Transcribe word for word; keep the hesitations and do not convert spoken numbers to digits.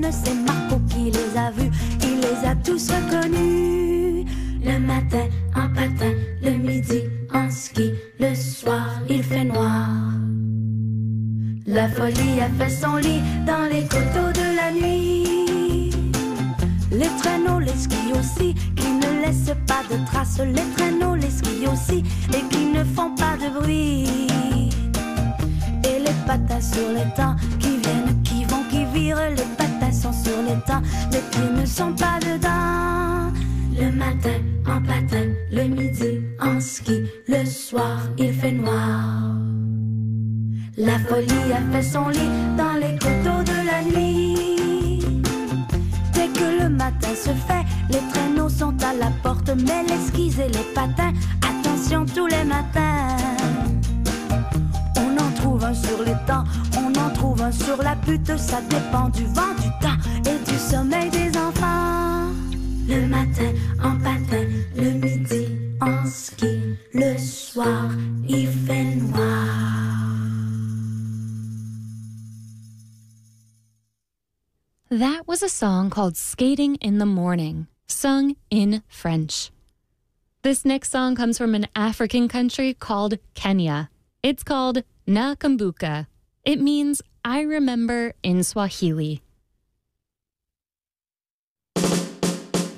lune, c'est Marco qui les a vus, il les a tous reconnus. Le matin en patin, le midi en ski, le soir il fait noir. La folie a fait son lit dans les coteaux de la nuit. Les traîneaux, les skis aussi, qui ne laissent pas de traces. Les traîneaux, les skis aussi, et qui ne font pas de bruit. Et les patins sur les temps, qui viennent, qui vont, qui virent. Les patins sont sur les temps, les pieds ne sont pas dedans. Le matin en patin, le midi en ski, le soir il fait noir. La folie a fait son lit dans les coteaux de la nuit. Dès que le matin se fait, les traîneaux sont à la porte, mais les skis et les patins, attention tous les matins. On en trouve un sur les temps, on en trouve un sur la butte, ça dépend du vent, du temps et du sommeil des enfants. Le matin en patin, le midi en ski, le soir il fait noir. That was a song called Skating in the Morning, sung in French. This next song comes from an African country called Kenya. It's called Nakumbuka. It means I remember in Swahili.